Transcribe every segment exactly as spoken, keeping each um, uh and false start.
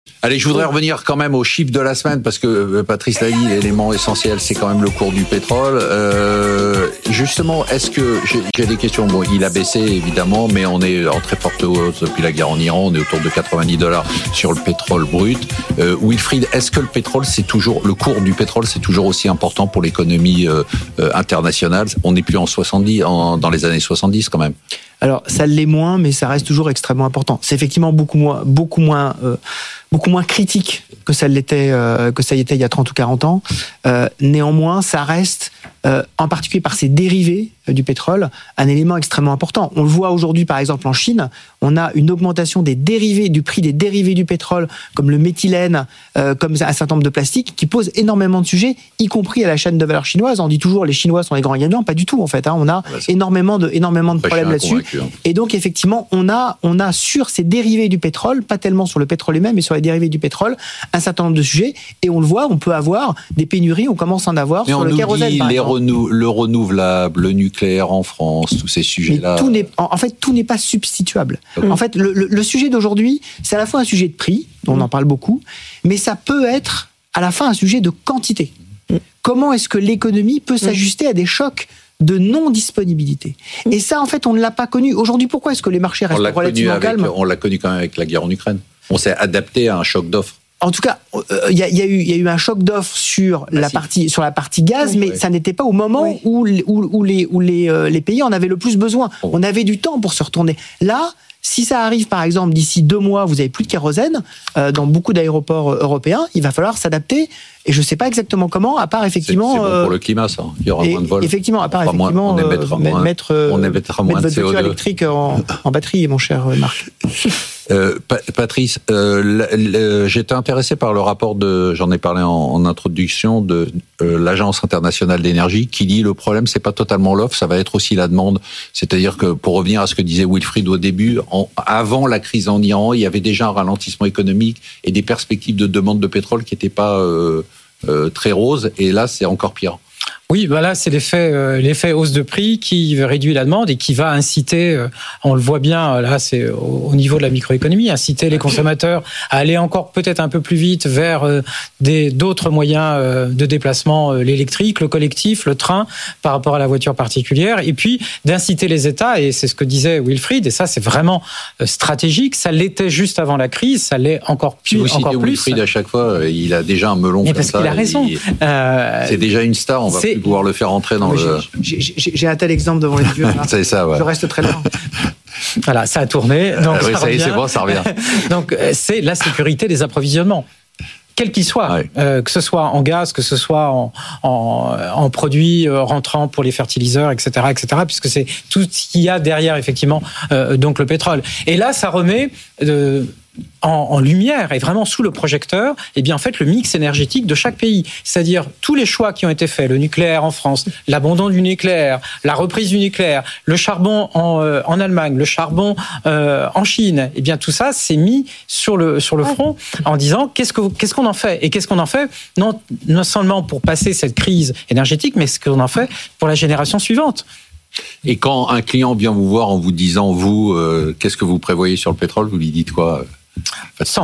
Allez, je voudrais revenir quand même au chiffre de la semaine parce que Patrice l'a dit, l'élément essentiel, c'est quand même le cours du pétrole. Euh, justement, est-ce que j'ai, j'ai des questions. Bon, il a baissé évidemment, mais on est en très forte hausse depuis la guerre en Iran. On est autour de quatre-vingt-dix dollars sur le pétrole brut. Euh, Wilfried, est-ce que le pétrole, c'est toujours le cours du pétrole, c'est toujours aussi important pour l'économie euh, euh, internationale? On n'est plus en soixante-dix, en, dans les années soixante-dix quand même. Alors, ça l'est moins, mais ça reste toujours extrêmement important. C'est effectivement beaucoup moins, beaucoup moins, euh, beaucoup moins critique que ça l'était, euh, que ça y était il y a trente ou quarante ans. Euh, néanmoins, ça reste, euh, en particulier par ses dérivés euh, du pétrole, un élément extrêmement important. On le voit aujourd'hui, par exemple, en Chine, on a une augmentation des dérivés, du prix des dérivés du pétrole, comme le méthylène, euh, comme un certain nombre de plastiques, qui posent énormément de sujets, y compris à la chaîne de valeur chinoise. On dit toujours les Chinois sont les grands gagnants, pas du tout en fait. Hein. On a ouais, énormément de, énormément de problèmes là-dessus. Et donc effectivement, on a, on a sur ces dérivés du pétrole, pas tellement sur le pétrole lui-même, mais sur les dérivés du pétrole, un certain nombre de sujets. Et on le voit, on peut avoir des pénuries, on commence à en avoir mais sur le kérosène. Par les renou- le renouvelable, le nucléaire en France, tous ces sujets-là. Mais tout n'est, en fait, tout n'est pas substituable. Mmh. En fait, le, le, le sujet d'aujourd'hui, c'est à la fois un sujet de prix, dont on en parle beaucoup, mais ça peut être à la fin un sujet de quantité. Mmh. Comment est-ce que l'économie peut s'ajuster à des chocs de non-disponibilité. Et ça, en fait, on ne l'a pas connu. Aujourd'hui, pourquoi est-ce que les marchés restent relativement calmes ? On l'a connu quand même avec la guerre en Ukraine. On s'est adapté à un choc d'offres. En tout cas, il y, y, y a eu un choc d'offres sur la partie sur la partie gaz, oui, mais oui. ça n'était pas au moment oui. où, où, où, les, où les, euh, les pays en avaient le plus besoin. Oh. On avait du temps pour se retourner. Là, si ça arrive, par exemple, d'ici deux mois, vous n'avez plus de kérosène euh, dans beaucoup d'aéroports europééens, il va falloir s'adapter. Et je ne sais pas exactement comment, à part effectivement... C'est, c'est bon euh, pour le climat, ça. Il y aura moins de vols. Effectivement, à part enfin, effectivement... On émettra moins, euh, mettre, on émettra moins mettre de votre voiture électrique en, en batterie, mon cher Marc. Euh, Patrice, euh, l- l- j'étais intéressé par le rapport de, j'en ai parlé en, en introduction, de euh, l'Agence internationale d'énergie, qui dit le problème c'est pas totalement l'offre, ça va être aussi la demande. C'est-à-dire que pour revenir à ce que disait Wilfried au début, en, avant la crise en Iran, il y avait déjà un ralentissement économique et des perspectives de demande de pétrole qui n'étaient pas euh, euh, très roses, et là c'est encore pire. Oui, voilà, c'est l'effet, euh, l'effet hausse de prix qui réduit la demande et qui va inciter, euh, on le voit bien, là, c'est au, au niveau de la microéconomie, inciter les consommateurs à aller encore peut-être un peu plus vite vers euh, des, d'autres moyens euh, de déplacement, euh, l'électrique, le collectif, le train, par rapport à la voiture particulière, et puis d'inciter les États, et c'est ce que disait Wilfried, et ça c'est vraiment euh, stratégique, ça l'était juste avant la crise, ça l'est encore plus. Si vous encore citez plus. Wilfried à chaque fois, il a déjà un melon mais comme parce ça. Parce qu'il a raison. Il, euh, c'est déjà une star, on va c'est... plus pouvoir le faire entrer dans oui, le... J'ai, j'ai, j'ai un tel exemple devant les yeux. Là. C'est ça, ouais. Je reste très loin. Voilà, ça a tourné. Donc euh, oui, ça, ça y est, revient. c'est bon, ça revient. Donc c'est la sécurité des approvisionnements. Quel qu'il soit, ouais. euh, que ce soit en gaz, que ce soit en, en, en produits rentrants pour les fertiliseurs, et cetera, et cetera, puisque c'est tout ce qu'il y a derrière, effectivement, euh, donc le pétrole. Et là, ça remet euh, en, en lumière et vraiment sous le projecteur, eh bien, en fait, le mix énergétique de chaque pays. C'est-à-dire tous les choix qui ont été faits, le nucléaire en France, l'abandon du nucléaire, la reprise du nucléaire, le charbon en, euh, en Allemagne, le charbon euh, en Chine, eh bien, tout ça s'est mis sur le, sur le front en disant qu'est-ce, que, qu'est-ce qu'on en fait ? Et qu'est-ce qu'on en fait ? Non, non seulement pour passer cette crise énergétique, mais ce qu'on en fait pour la génération suivante. Et quand un client vient vous voir en vous disant, vous, euh, qu'est-ce que vous prévoyez sur le pétrole, vous lui dites quoi ? cent.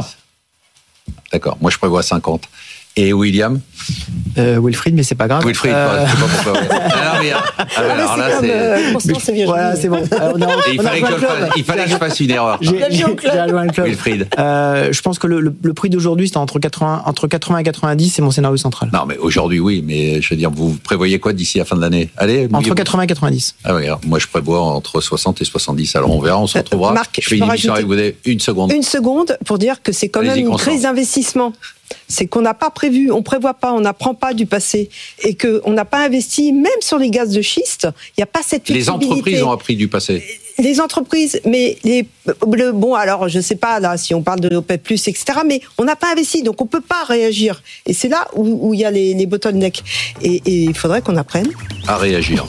D'accord, moi je prévois cinquante. Et William ? euh, Wilfried, mais c'est pas grave. Wilfried, euh... je sais pas pourquoi. Ouais. Alors, mais, ah, alors, alors là, c'est. Euh, Constance, c'est voilà, c'est bon. Euh, on a, Et il, fallait que je fasse, il fallait que je fasse une erreur. J'ai, j'ai, j'ai rejoint le club. Wilfried. Euh, je pense que le, le, le prix d'aujourd'hui, c'est entre quatre-vingts, entre quatre-vingts et quatre-vingt-dix, c'est mon scénario central. Non, mais aujourd'hui, oui, mais je veux dire, vous prévoyez quoi d'ici la fin de l'année ? Allez. Entre quatre-vingts et quatre-vingt-dix. Ah oui, alors, moi je prévois entre soixante et soixante-dix. Alors on verra, on se retrouvera. Marc, je fais une émission avec vous une seconde. Une seconde pour dire que c'est quand Allez-y, même une Constance. crise d'investissement. C'est qu'on n'a pas prévu, on prévoit pas, on n'apprend pas du passé et qu'on n'a pas investi, même sur les gaz de schiste, il n'y a pas cette flexibilité. Les entreprises ont appris du passé. Les entreprises, mais les, le, bon, alors je ne sais pas là si on parle de l'OPEP plus, et cetera, mais on n'a pas investi, donc on ne peut pas réagir. Et c'est là où il y a les, les bottlenecks. Et il faudrait qu'on apprenne à réagir.